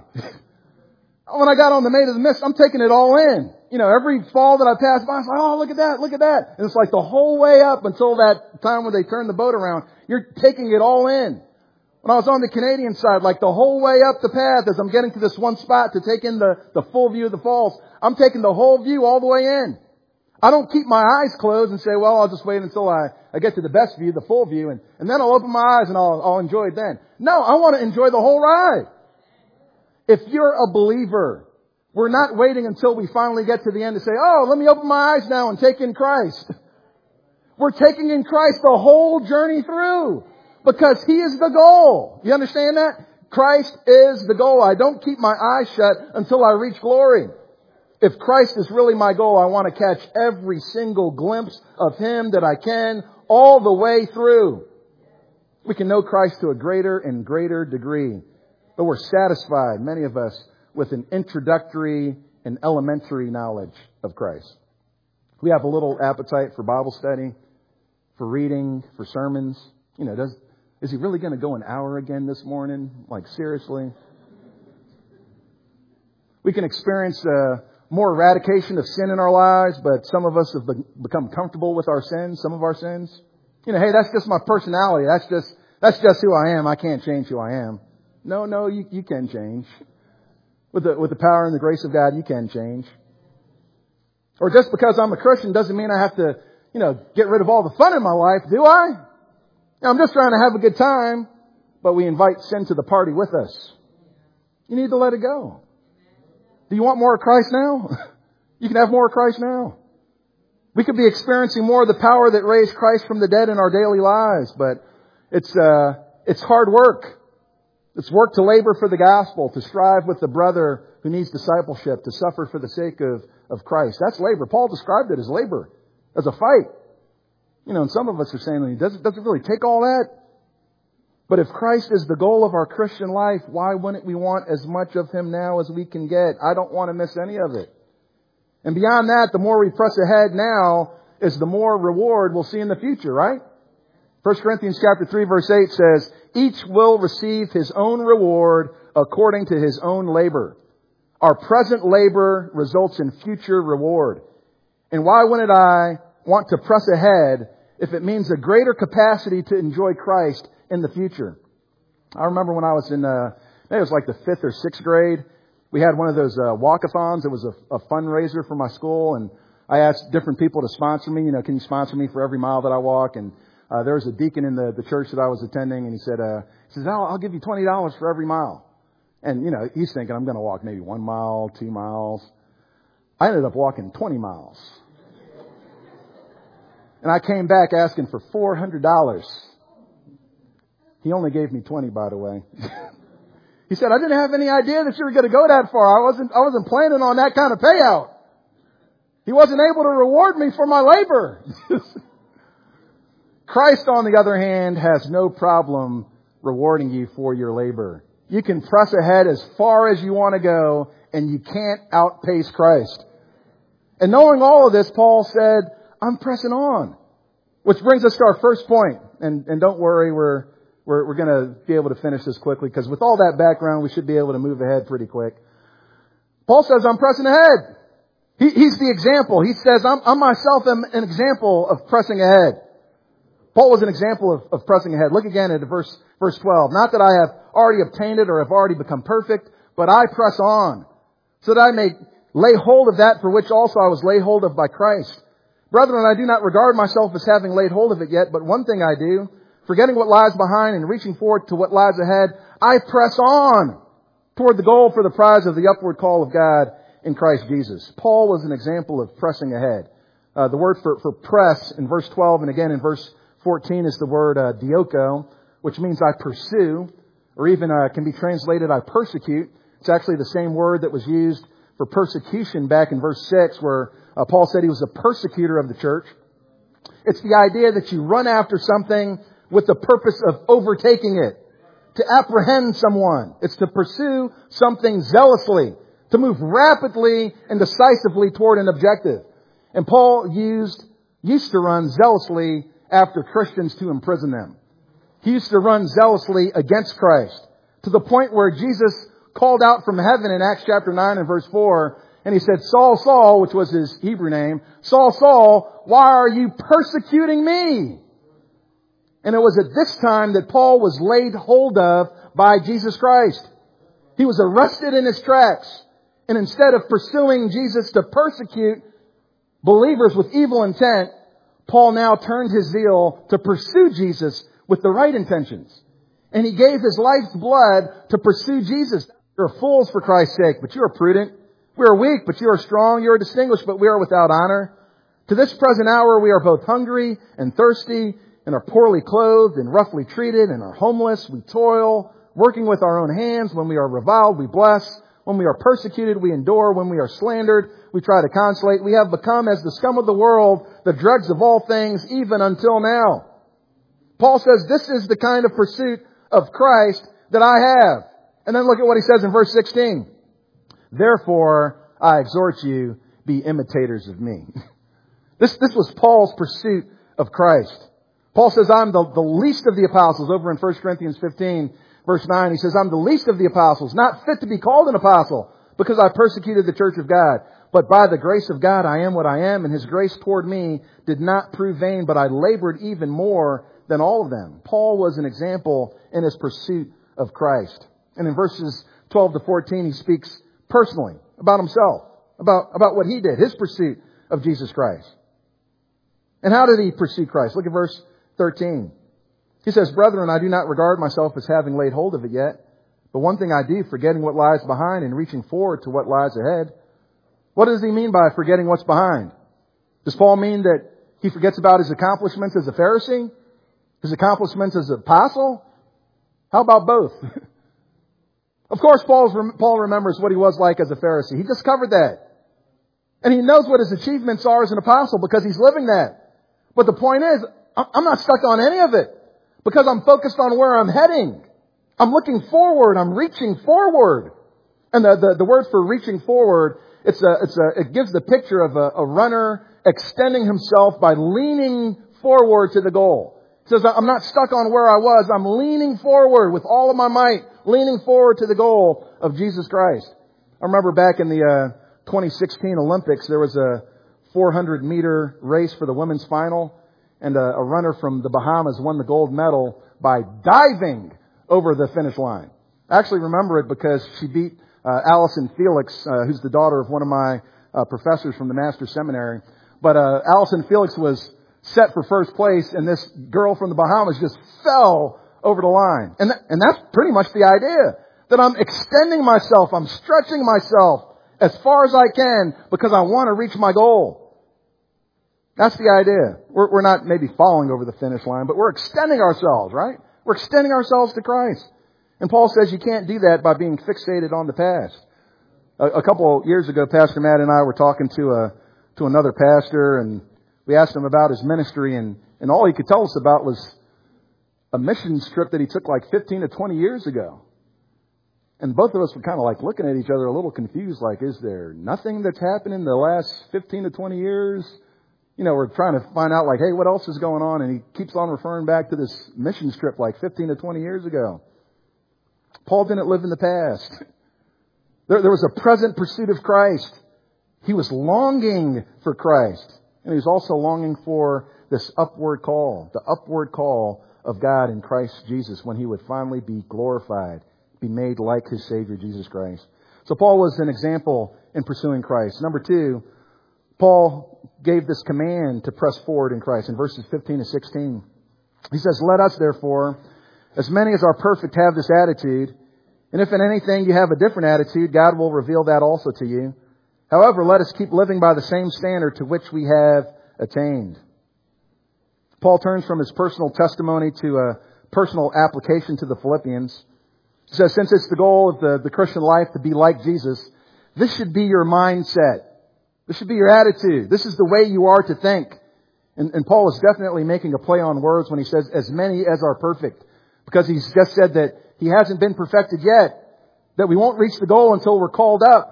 When I got on the Maid of the Mist, I'm taking it all in. You know, every fall that I pass by, I'm like, oh, look at that, look at that. And it's like the whole way up until that time when they turn the boat around, you're taking it all in. When I was on the Canadian side, like the whole way up the path as I'm getting to this one spot to take in the, the full view of the falls, I'm taking the whole view all the way in. I don't keep my eyes closed and say, well, I'll just wait until I, I get to the best view, the full view, and, and then I'll open my eyes and I'll, I'll enjoy it then. No, I want to enjoy the whole ride. If you're a believer, we're not waiting until we finally get to the end to say, oh, let me open my eyes now and take in Christ. We're taking in Christ the whole journey through because He is the goal. You understand that? Christ is the goal. I don't keep my eyes shut until I reach glory. If Christ is really my goal, I want to catch every single glimpse of Him that I can all the way through. We can know Christ to a greater and greater degree, but we're satisfied, many of us, with an introductory and elementary knowledge of Christ. We have a little appetite for Bible study, for reading, for sermons. You know, does, is he really going to go an hour again this morning? Like, seriously? We can experience uh, more eradication of sin in our lives, but some of us have be- become comfortable with our sins, some of our sins. You know, hey, that's just my personality. That's just, that's just who I am. I can't change who I am. No, no, you, you can change. With the, with the power and the grace of God, you can change. Or just because I'm a Christian doesn't mean I have to, you know, get rid of all the fun in my life, do I? I'm just trying to have a good time, but we invite sin to the party with us. You need to let it go. Do you want more of Christ now? You can have more of Christ now. We could be experiencing more of the power that raised Christ from the dead in our daily lives, but it's, uh, it's hard work. It's work to labor for the gospel, to strive with the brother who needs discipleship, to suffer for the sake of, of Christ. That's labor. Paul described it as labor, as a fight. You know, and some of us are saying, does it, does it really take all that? But if Christ is the goal of our Christian life, why wouldn't we want as much of Him now as we can get? I don't want to miss any of it. And beyond that, the more we press ahead now is the more reward we'll see in the future, right? First Corinthians chapter three verse eight says, each will receive his own reward according to his own labor. Our present labor results in future reward. And why wouldn't I want to press ahead if it means a greater capacity to enjoy Christ in the future? I remember when I was in, uh, maybe it was like the fifth or sixth grade, we had one of those uh, walk-a-thons. It was a, a fundraiser for my school, and I asked different people to sponsor me. You know, can you sponsor me for every mile that I walk? And uh, there was a deacon in the, the church that I was attending, and he said, uh, he says, I'll, I'll give you twenty dollars for every mile. And, you know, he's thinking I'm going to walk maybe one mile, two miles. I ended up walking twenty miles. And I came back asking for four hundred dollars. He only gave me twenty, by the way. He said, I didn't have any idea that you were going to go that far. I wasn't, I wasn't planning on that kind of payout. He wasn't able to reward me for my labor. Christ, on the other hand, has no problem rewarding you for your labor. You can press ahead as far as you want to go, and you can't outpace Christ. And knowing all of this, Paul said, I'm pressing on. Which brings us to our first point. And, and don't worry, we're, we're, we're going to be able to finish this quickly, because with all that background, we should be able to move ahead pretty quick. Paul says, I'm pressing ahead. He, he's the example. He says, I'm, I myself am an example of pressing ahead. Paul was an example of, of pressing ahead. Look again at verse, verse twelve. Not that I have already obtained it or have already become perfect, but I press on, so that I may lay hold of that for which also I was laid hold of by Christ. Brethren, I do not regard myself as having laid hold of it yet, but one thing I do, forgetting what lies behind and reaching forward to what lies ahead, I press on toward the goal for the prize of the upward call of God in Christ Jesus. Paul was an example of pressing ahead. Uh, the word for, for press in verse twelve and again in verse fourteen is the word uh, dioko, which means I pursue, or even uh, can be translated I persecute. It's actually the same word that was used for persecution back in verse six, where uh, Paul said he was a persecutor of the church. It's the idea that you run after something with the purpose of overtaking it, to apprehend someone. It's to pursue something zealously, to move rapidly and decisively toward an objective. And Paul used, used to run zealously after Christians to imprison them. He used to run zealously against Christ, to the point where Jesus called out from heaven in Acts chapter nine and verse four, and he said, Saul, Saul, which was his Hebrew name, Saul, Saul, why are you persecuting me? And it was at this time that Paul was laid hold of by Jesus Christ. He was arrested in his tracks. And instead of pursuing Jesus to persecute believers with evil intent, Paul now turned his zeal to pursue Jesus with the right intentions. And he gave his life's blood to pursue Jesus. You are fools for Christ's sake, but you are prudent. We are weak, but you are strong. You are distinguished, but we are without honor. To this present hour we are both hungry and thirsty, and are poorly clothed and roughly treated, and are homeless. We toil, working with our own hands. When we are reviled, we bless. When we are persecuted, we endure. When we are slandered, we try to consolate. We have become as the scum of the world, the dregs of all things, even until now. Paul says, this is the kind of pursuit of Christ that I have. And then look at what he says in verse sixteen. Therefore, I exhort you, be imitators of me. This, this was Paul's pursuit of Christ. Paul says, I'm the, the least of the apostles. Over in First Corinthians fifteen, verse nine, he says, I'm the least of the apostles, not fit to be called an apostle, because I persecuted the church of God. But by the grace of God, I am what I am, and His grace toward me did not prove vain, but I labored even more than all of them. Paul was an example in his pursuit of Christ. And in verses twelve to fourteen, he speaks personally about himself, about, about what he did, his pursuit of Jesus Christ. And how did he pursue Christ? Look at verse thirteen. He says, Brethren, I do not regard myself as having laid hold of it yet. But one thing I do, forgetting what lies behind and reaching forward to what lies ahead. What does he mean by forgetting what's behind? Does Paul mean that he forgets about his accomplishments as a Pharisee? His accomplishments as an apostle? How about both? Of course, Paul's, Paul remembers what he was like as a Pharisee. He just covered that. And he knows what his achievements are as an apostle because he's living that. But the point is, I'm not stuck on any of it because I'm focused on where I'm heading. I'm looking forward. I'm reaching forward. And the, the, the word for reaching forward, it's a, it's a, it gives the picture of a, a runner extending himself by leaning forward to the goal. It says, I'm not stuck on where I was. I'm leaning forward with all of my might, leaning forward to the goal of Jesus Christ. I remember back in the uh, twenty sixteen Olympics, there was a four hundred meter race for the women's final, and a, a runner from the Bahamas won the gold medal by diving over the finish line. I actually remember it because she beat uh, Allison Felix, uh, who's the daughter of one of my uh, professors from the Master's Seminary. But uh, Allison Felix was set for first place, and this girl from the Bahamas just fell over the line. And, th- and that's pretty much the idea, that I'm extending myself, I'm stretching myself as far as I can because I want to reach my goal. That's the idea. We're, we're not maybe falling over the finish line, but we're extending ourselves, right? We're extending ourselves to Christ. And Paul says you can't do that by being fixated on the past. A, a couple of years ago, Pastor Matt and I were talking to a to another pastor, and we asked him about his ministry, and, and all he could tell us about was a mission trip that he took like fifteen to twenty years ago. And both of us were kind of like looking at each other a little confused, like, is there nothing that's happened in the last fifteen to twenty years? You know, we're trying to find out, like, hey, what else is going on? And he keeps on referring back to this mission trip like fifteen to twenty years ago. Paul didn't live in the past. There, there was a present pursuit of Christ. He was longing for Christ. And he was also longing for this upward call, the upward call of God in Christ Jesus when He would finally be glorified, be made like His Savior, Jesus Christ. So Paul was an example in pursuing Christ. Number two, Paul gave this command to press forward in Christ in verses fifteen to sixteen. He says, Let us therefore, as many as are perfect, have this attitude. And if in anything you have a different attitude, God will reveal that also to you. However, let us keep living by the same standard to which we have attained. Paul turns from his personal testimony to a personal application to the Philippians. He says, since it's the goal of the, the Christian life to be like Jesus, this should be your mindset. This should be your attitude. This is the way you are to think. And, and Paul is definitely making a play on words when he says, as many as are perfect. Because he's just said that he hasn't been perfected yet. That we won't reach the goal until we're called up.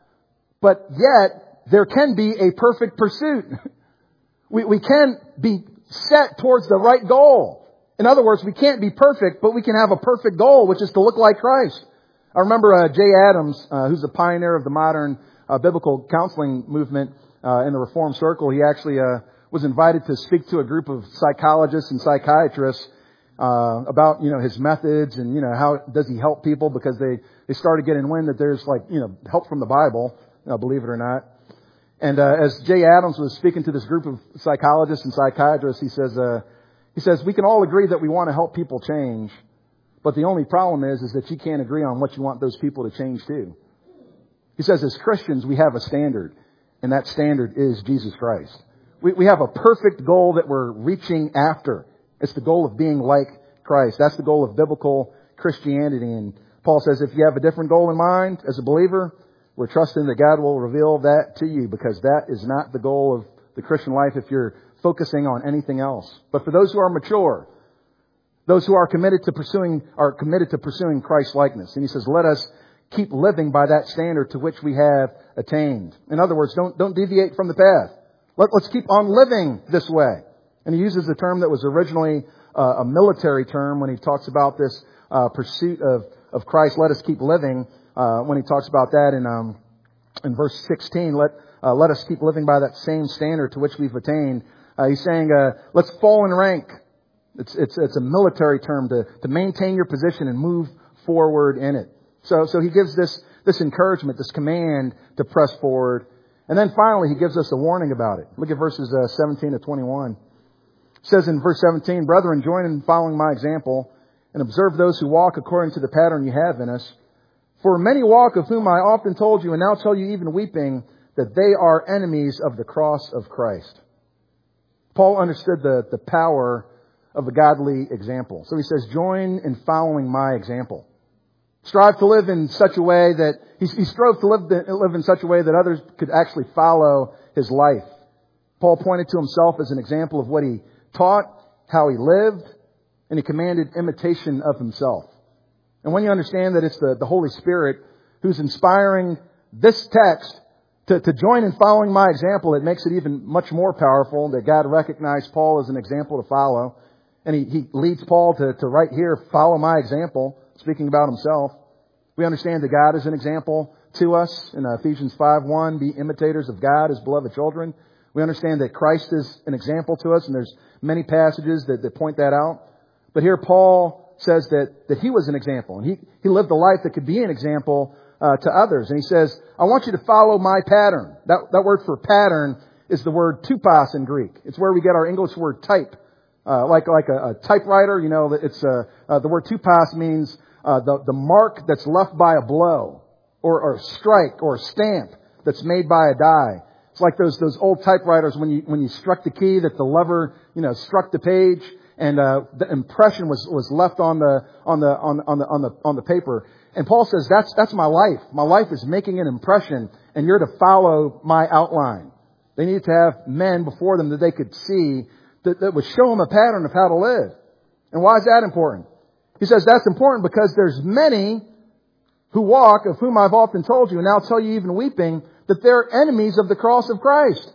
But yet, there can be a perfect pursuit. We, we can be set towards the right goal. In other words, we can't be perfect, but we can have a perfect goal, which is to look like Christ. I remember uh, Jay Adams, uh, who's a pioneer of the modern uh, biblical counseling movement uh, in the Reformed Circle. He actually uh, was invited to speak to a group of psychologists and psychiatrists. uh, about, you know, his methods and, you know, how does he help people, because they, they started getting wind that there's like, you know, help from the Bible, uh, believe it or not. And, uh, as Jay Adams was speaking to this group of psychologists and psychiatrists, he says, uh, he says, we can all agree that we want to help people change, but the only problem is, is that you can't agree on what you want those people to change to. He says, as Christians, we have a standard, and that standard is Jesus Christ. We, we have a perfect goal that we're reaching after. It's the goal of being like Christ. That's the goal of biblical Christianity. And Paul says, if you have a different goal in mind as a believer, we're trusting that God will reveal that to you, because that is not the goal of the Christian life if you're focusing on anything else. But for those who are mature, those who are committed to pursuing, are committed to pursuing Christ likeness. And he says, let us keep living by that standard to which we have attained. In other words, don't, don't deviate from the path. Let, let's keep on living this way. And he uses a term that was originally uh, a military term when he talks about this uh, pursuit of, of Christ. Let us keep living. Uh, when he talks about that in um, in verse sixteen, let uh, let us keep living by that same standard to which we've attained. Uh, he's saying, uh, let's fall in rank. It's it's it's a military term to to maintain your position and move forward in it. So so he gives this this encouragement, this command to press forward. And then finally, he gives us a warning about it. Look at verses uh, seventeen to twenty-one. It says in verse seventeen, brethren, join in following my example and observe those who walk according to the pattern you have in us. For many walk, of whom I often told you and now tell you even weeping, that they are enemies of the cross of Christ. Paul understood the, the power of a godly example. So he says, join in following my example. Strive to live in such a way that, he, he strove to live, live in such a way that others could actually follow his life. Paul pointed to himself as an example of what he taught, how he lived, and he commanded imitation of himself. And when you understand that it's the, the Holy Spirit who's inspiring this text to, to join in following my example, it makes it even much more powerful that God recognized Paul as an example to follow. And he, he leads Paul to, to right here, follow my example, speaking about himself. We understand that God is an example to us in Ephesians five one, be imitators of God as beloved children. We understand that Christ is an example to us, and there's many passages that, that point that out. But here Paul says that, that he was an example, and he, he lived a life that could be an example uh, to others. And he says, I want you to follow my pattern. That, that word for pattern is the word tupos in Greek. It's where we get our English word type. Uh, like like a, a typewriter, you know, it's uh, uh, the word tupos means uh, the, the mark that's left by a blow, or, or a strike, or a stamp that's made by a die. It's like those those old typewriters when you when you struck the key, that the lever, you know, struck the page, and uh, the impression was, was left on the on the on on the on the on the paper. And Paul says that's that's my life. My life is making an impression, and you're to follow my outline. They needed to have men before them that they could see that, that would show them a pattern of how to live. And why is that important? He says that's important because there's many who walk, of whom I've often told you, and now tell you even weeping, that they're enemies of the cross of Christ.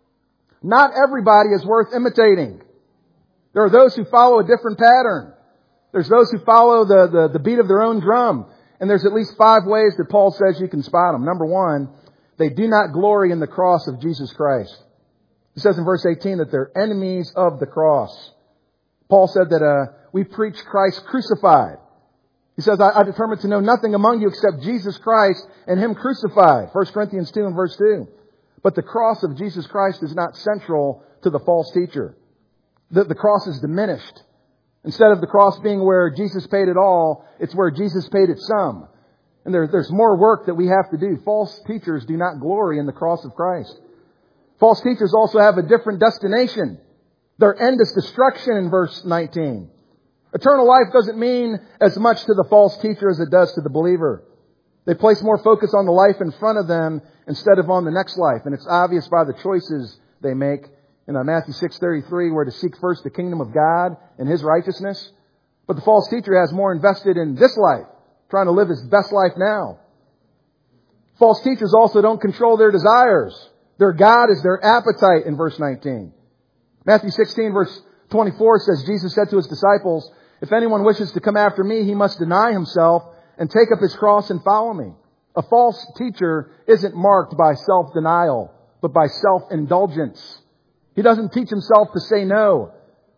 Not everybody is worth imitating. There are those who follow a different pattern. There's those who follow the, the, the beat of their own drum. And there's at least five ways that Paul says you can spot them. Number one, they do not glory in the cross of Jesus Christ. He says in verse eighteen that they're enemies of the cross. Paul said that uh, we preach Christ crucified. He says, I, I determined to know nothing among you except Jesus Christ and Him crucified. First Corinthians two and verse two. But the cross of Jesus Christ is not central to the false teacher. The, the cross is diminished. Instead of the cross being where Jesus paid it all, it's where Jesus paid it some. And there, there's more work that we have to do. False teachers do not glory in the cross of Christ. False teachers also have a different destination. Their end is destruction in verse nineteen. Eternal life doesn't mean as much to the false teacher as it does to the believer. They place more focus on the life in front of them instead of on the next life. And it's obvious by the choices they make. In Matthew six thirty-three, we're to seek first the kingdom of God and His righteousness. But the false teacher has more invested in this life, trying to live his best life now. False teachers also don't control their desires. Their God is their appetite in verse nineteen. Matthew sixteen verse twenty-four says, Jesus said to His disciples, if anyone wishes to come after me, he must deny himself and take up his cross and follow me. A false teacher isn't marked by self-denial, but by self-indulgence. He doesn't teach himself to say no.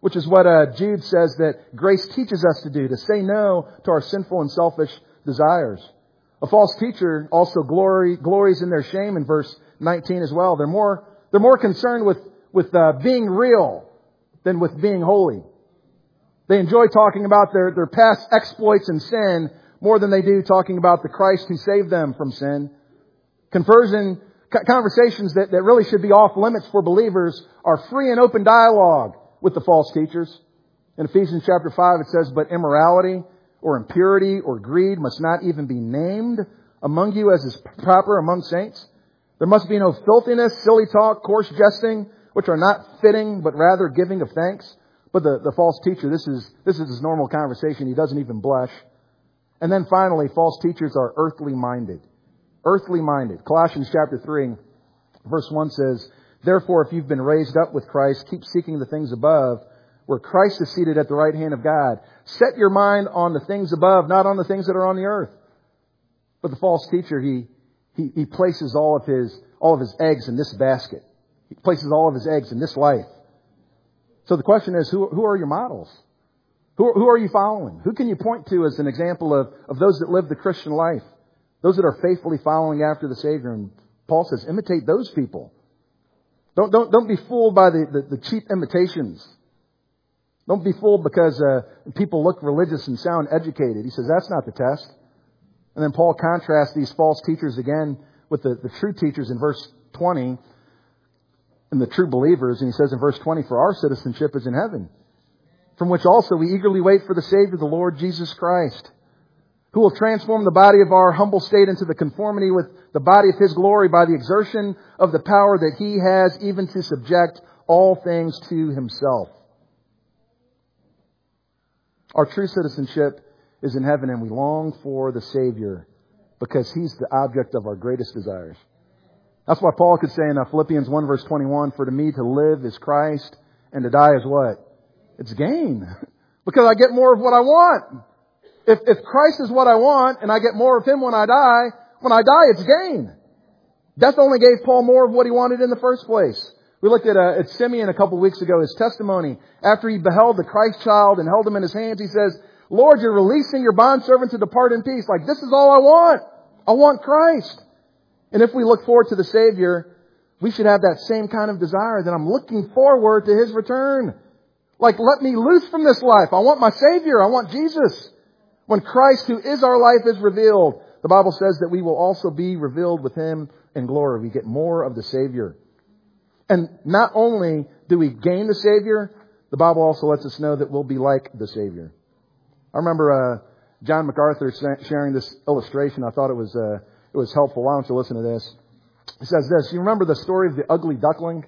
which is what uh, Jude says that grace teaches us to do, to say no to our sinful and selfish desires. A false teacher also glory, glories in their shame in verse nineteen as well. They're more, they're more concerned with, with uh, being real than with being holy. They enjoy talking about their, their past exploits in sin more than they do talking about the Christ who saved them from sin. Conversion conversations that, that really should be off limits for believers are free and open dialogue with the false teachers. In Ephesians chapter five it says, but immorality or impurity or greed must not even be named among you as is proper among saints. There must be no filthiness, silly talk, coarse jesting, which are not fitting, but rather giving of thanks. But the, the false teacher, this is, this is his normal conversation. He doesn't even blush. And then finally, false teachers are earthly minded. Earthly minded. Colossians chapter three, verse one says, therefore, if you've been raised up with Christ, keep seeking the things above, where Christ is seated at the right hand of God. Set your mind on the things above, not on the things that are on the earth. But the false teacher, he, he, he places all of his, all of his eggs in this basket. He places all of his eggs in this life. So the question is, who, who are your models? Who, who are you following? Who can you point to as an example of, of those that live the Christian life? Those that are faithfully following after the Savior. And Paul says, imitate those people. Don't, don't, don't be fooled by the, the, the cheap imitations. Don't be fooled because uh, people look religious and sound educated. He says, that's not the test. And then Paul contrasts these false teachers again with the, the true teachers in verse twenty and the true believers. And he says in verse twenty, for our citizenship is in heaven, from which also we eagerly wait for the Savior, the Lord Jesus Christ, who will transform the body of our humble state into the conformity with the body of His glory by the exertion of the power that He has, even to subject all things to Himself. Our true citizenship is in heaven, and we long for the Savior because He's the object of our greatest desires. That's why Paul could say in Philippians one verse twenty-one, for to me to live is Christ, and to die is what? It's gain. Because I get more of what I want. If, if Christ is what I want, and I get more of Him when I die, when I die it's gain. Death only gave Paul more of what he wanted in the first place. We looked at, uh, at Simeon a couple of weeks ago, his testimony. After he beheld the Christ child and held Him in his hands, he says, Lord, you're releasing your bondservant to depart in peace. Like, this is all I want. I want Christ. And if we look forward to the Savior, we should have that same kind of desire, that I'm looking forward to His return. Like, let me loose from this life. I want my Savior. I want Jesus. When Christ, who is our life, is revealed, the Bible says that we will also be revealed with Him in glory. We get more of the Savior. And not only do we gain the Savior, the Bible also lets us know that we'll be like the Savior. I remember uh, John MacArthur sharing this illustration. I thought it was uh, it was helpful. Why don't you listen to this? He says this. You remember the story of the ugly duckling?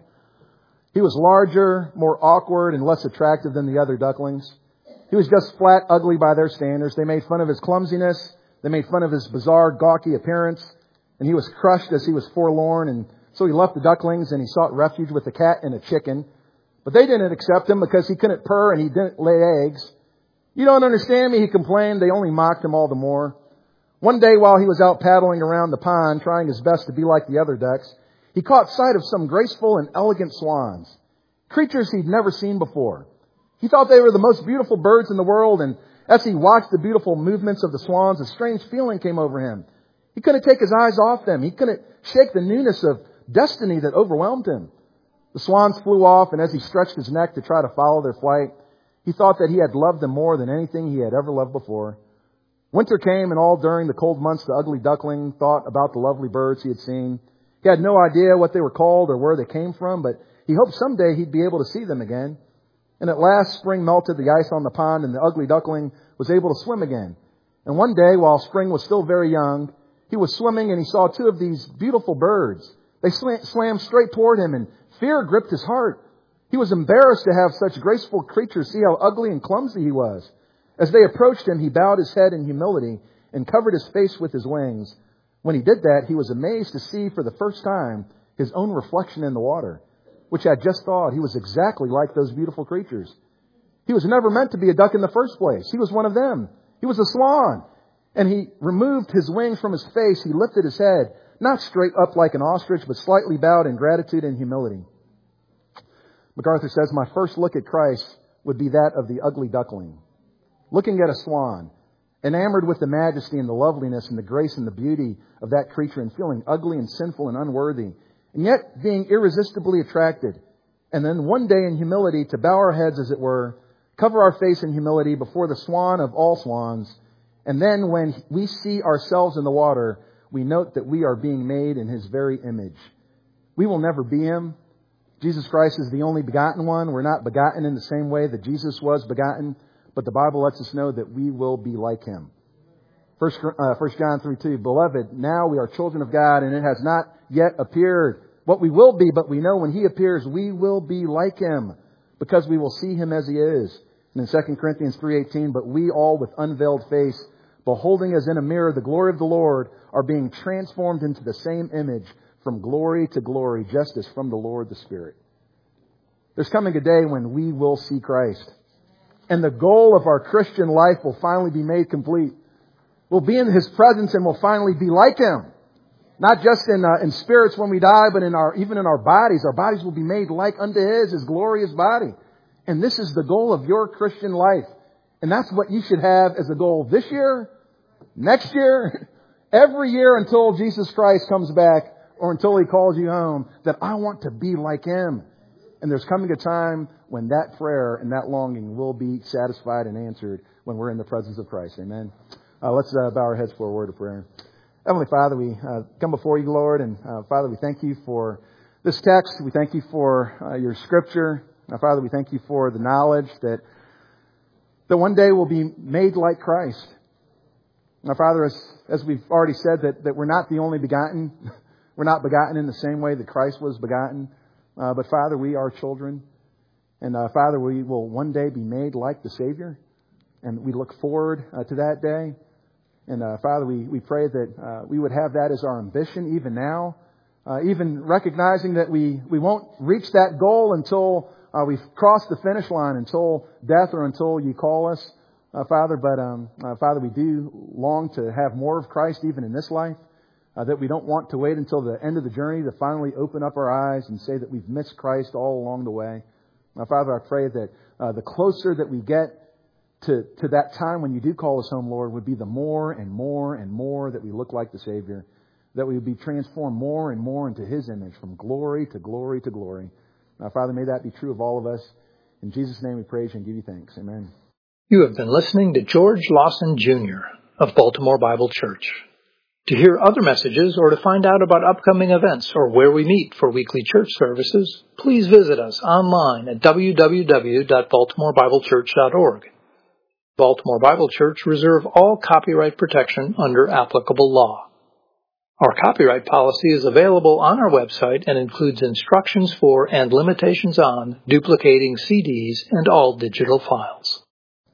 He was larger, more awkward, and less attractive than the other ducklings. He was just flat ugly by their standards. They made fun of his clumsiness. They made fun of his bizarre, gawky appearance. And he was crushed as he was forlorn. And so he left the ducklings and he sought refuge with a cat and a chicken. But they didn't accept him because he couldn't purr and he didn't lay eggs. You don't understand me, he complained. They only mocked him all the more. One day while he was out paddling around the pond, trying his best to be like the other ducks, he caught sight of some graceful and elegant swans, creatures he'd never seen before. He thought they were the most beautiful birds in the world, and as he watched the beautiful movements of the swans, a strange feeling came over him. He couldn't take his eyes off them. He couldn't shake the newness of destiny that overwhelmed him. The swans flew off, and as he stretched his neck to try to follow their flight, he thought that he had loved them more than anything he had ever loved before. Winter came, and all during the cold months, the ugly duckling thought about the lovely birds he had seen. He had no idea what they were called or where they came from, but he hoped someday he'd be able to see them again. And at last, spring melted the ice on the pond, and the ugly duckling was able to swim again. And one day, while spring was still very young, he was swimming, and he saw two of these beautiful birds. They swam straight toward him, and fear gripped his heart. He was embarrassed to have such graceful creatures see how ugly and clumsy he was. As they approached him, he bowed his head in humility and covered his face with his wings. When he did that, he was amazed to see for the first time his own reflection in the water, which had just thought he was exactly like those beautiful creatures. He was never meant to be a duck in the first place. He was one of them. He was a swan. And he removed his wings from his face. He lifted his head, not straight up like an ostrich, but slightly bowed in gratitude and humility. MacArthur says, my first look at Christ would be that of the ugly duckling. Looking at a swan, enamored with the majesty and the loveliness and the grace and the beauty of that creature and feeling ugly and sinful and unworthy, and yet being irresistibly attracted. And then one day in humility to bow our heads, as it were, cover our face in humility before the swan of all swans. And then when we see ourselves in the water, we note that we are being made in His very image. We will never be Him. Jesus Christ is the only begotten one. We're not begotten in the same way that Jesus was begotten, but the Bible lets us know that we will be like Him. First, uh, First John three two, Beloved, now we are children of God, and it has not yet appeared what we will be, but we know when He appears, we will be like Him, because we will see Him as He is. And in Second Corinthians three eighteen, but we all with unveiled face, beholding as in a mirror the glory of the Lord, are being transformed into the same image from glory to glory, just as from the Lord the Spirit. There's coming a day when we will see Christ. And the goal of our Christian life will finally be made complete. We'll be in His presence and we'll finally be like Him. Not just in uh, in spirits when we die, but in our even in our bodies. Our bodies will be made like unto His, His glorious body. And this is the goal of your Christian life. And that's what you should have as a goal this year, next year, every year until Jesus Christ comes back or until He calls you home, that I want to be like Him. And there's coming a time when that prayer and that longing will be satisfied and answered when we're in the presence of Christ. Amen. Uh, let's uh, bow our heads for a word of prayer. Heavenly Father, we uh, come before You, Lord, and uh, Father, we thank You for this text. We thank You for uh, Your Scripture. Now, Father, we thank You for the knowledge that that one day we'll be made like Christ. Now, Father, as, as we've already said, that, that we're not the only begotten. We're not begotten in the same way that Christ was begotten. Uh, but, Father, we are children. And, uh, Father, we will one day be made like the Savior. And we look forward uh, to that day. And, uh, Father, we, we pray that uh, we would have that as our ambition even now. Uh, even recognizing that we, we won't reach that goal until uh, we've crossed the finish line, until death or until You call us, uh, Father. But, um, uh, Father, we do long to have more of Christ even in this life. Uh, that we don't want to wait until the end of the journey to finally open up our eyes and say that we've missed Christ all along the way. Now, Father, I pray that uh, the closer that we get to, to that time when You do call us home, Lord, would be the more and more and more that we look like the Savior. That we would be transformed more and more into His image from glory to glory to glory. Now, Father, may that be true of all of us. In Jesus' name we praise You and give You thanks. Amen. You have been listening to George Lawson Junior of Baltimore Bible Church. To hear other messages or to find out about upcoming events or where we meet for weekly church services, please visit us online at w w w dot baltimore bible church dot org. Baltimore Bible Church reserve all copyright protection under applicable law. Our copyright policy is available on our website and includes instructions for and limitations on duplicating C Ds and all digital files.